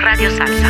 Radio Salsa.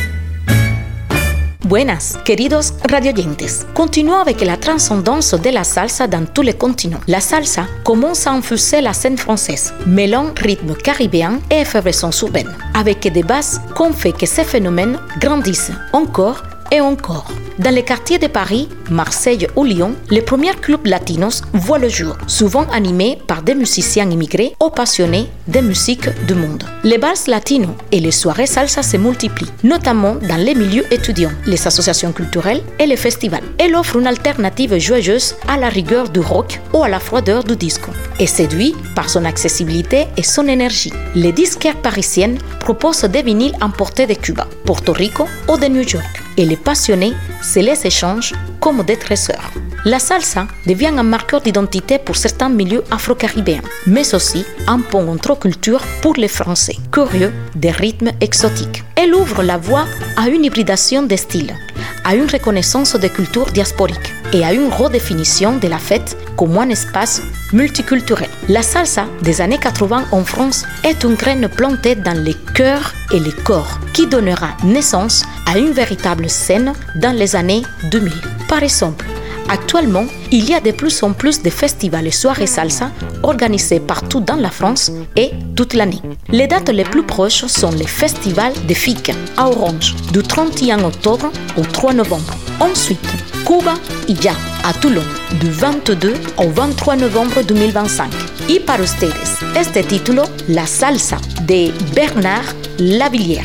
Buenas, queridos radioyentes. Continuons avec la transcendance de la salsa dans tous les continents. La salsa commence à infuser la scène française, mêlant rythme caribéen et effervescence urbaine, avec des bases qu'on fait que ces phénomènes grandissent encore et encore. Dans les quartiers de Paris, Marseille ou Lyon, les premiers clubs latinos voient le jour, souvent animés par des musiciens immigrés ou passionnés de musique du monde. Les bals latinos et les soirées salsa se multiplient, notamment dans les milieux étudiants, les associations culturelles et les festivals. Elle offre une alternative joyeuse à la rigueur du rock ou à la froideur du disco, et séduit par son accessibilité et son énergie. Les disquaires parisiennes proposent des vinyles importés de Cuba, Porto Rico ou de New York, et les passionnés se les échangent comme des trésors. La salsa devient un marqueur d'identité pour certains milieux afro-caribéens, mais aussi un pont entre cultures pour les Français, curieux des rythmes exotiques. Elle ouvre la voie à une hybridation des styles, à une reconnaissance des cultures diasporiques et à une redéfinition de la fête comme un espace multiculturel. La salsa des années 80 en France est une graine plantée dans les cœurs et les corps qui donnera naissance à une véritable scène dans les années 2000. Par exemple, actuellement, il y a de plus en plus de festivals et soirées salsa organisés partout dans la France et toute l'année. Les dates les plus proches sont les festivals de FIC à Orange du 31 octobre au 3 novembre. Ensuite, Cuba y Ya à Toulon du 22 au 23 novembre 2025. Y para ustedes, este título, La Salsa de Bernard Lavillière.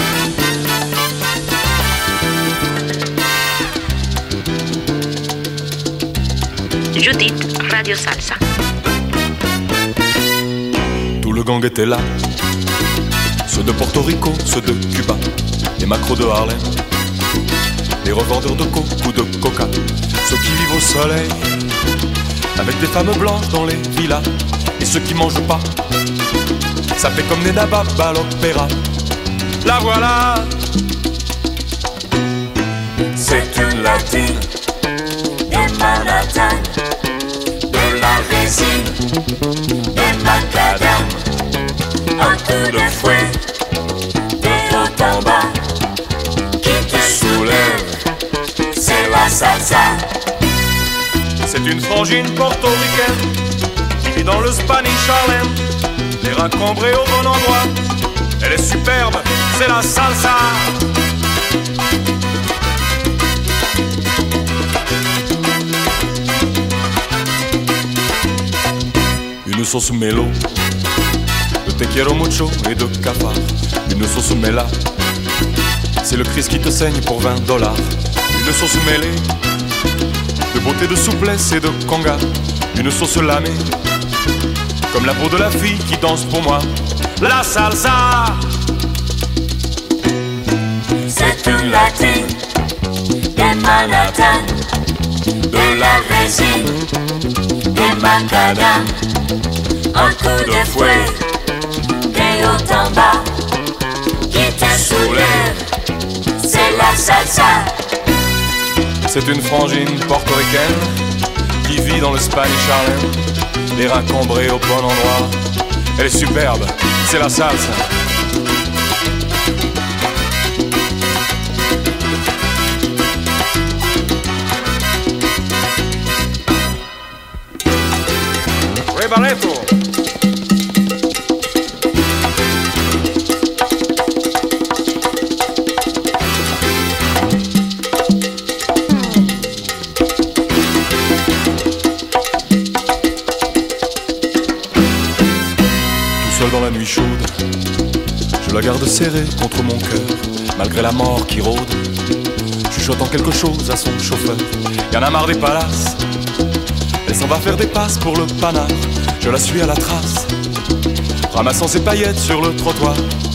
Judith, Radio Salsa. Tout le gang était là, ceux de Porto Rico, ceux de Cuba, les macros de Harlem, les revendeurs de coke ou de coca, ceux qui vivent au soleil, avec des femmes blanches dans les villas, et ceux qui mangent pas, ça fait comme des nababs à l'opéra. La voilà, c'est une latine de Manhattan, de la résine, des macadam, un coup de fouet, des hauts en bas, qui te soulève, c'est la salsa. C'est une frangine portoricaine qui vit dans le Spanish Harlem, les reins cambrés au bon endroit. Elle est superbe, c'est la salsa. Une sauce mélo, de te quiero mucho et de cafard. Une sauce méla, c'est le Christ qui te saigne pour $20. Une sauce mêlée, de beauté, de souplesse et de conga. Une sauce lamée, comme la peau de la fille qui danse pour moi. La salsa, c'est une latine de Manhattan, de la résine, des macadam, un coup de fouet, des hauts en bas, qui te soulève, c'est la salsa. C'est une frangine portoricaine qui vit dans le Spanish Harlem, les reins cambrés au bon endroit. Elle est superbe, c'est la salsa. Barreto. Tout seul dans la nuit chaude, je la garde serrée contre mon cœur, malgré la mort qui rôde, chuchotant quelque chose à son chauffeur. Y'en a marre des palaces, elle s'en va faire des passes pour le panard. Je la suis à la trace, ramassant ses paillettes sur le trottoir.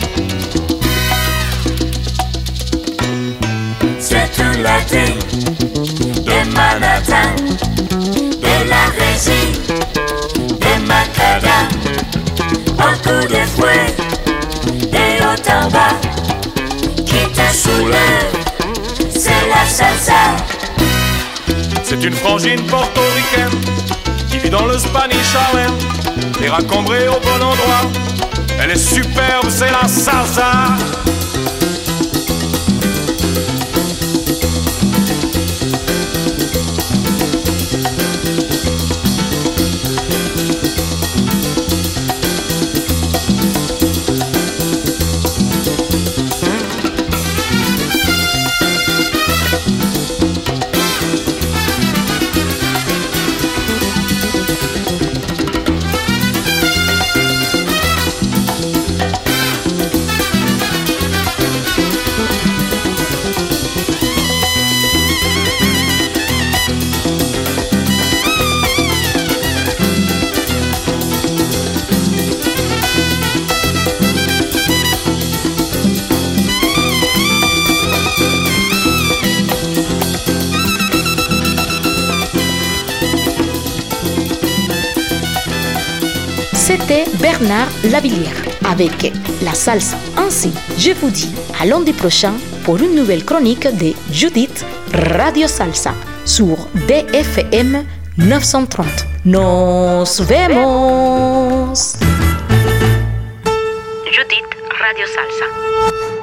C'est une latine de Manhattan, de la résine, des macadam, un coup de fouet, des hauts en bas, qui te soulève, c'est la salsa. C'est une frangine portoricaine qui vit dans le Spanish Harlem, les reins cambrés au bon endroit. Elle est superbe, c'est la salsa. C'était Bernard Lavillière avec la salsa. Ainsi, je vous dis à lundi prochain pour une nouvelle chronique de Judith Radio Salsa sur DFM 930. Nos vemos. Judith Radio Salsa.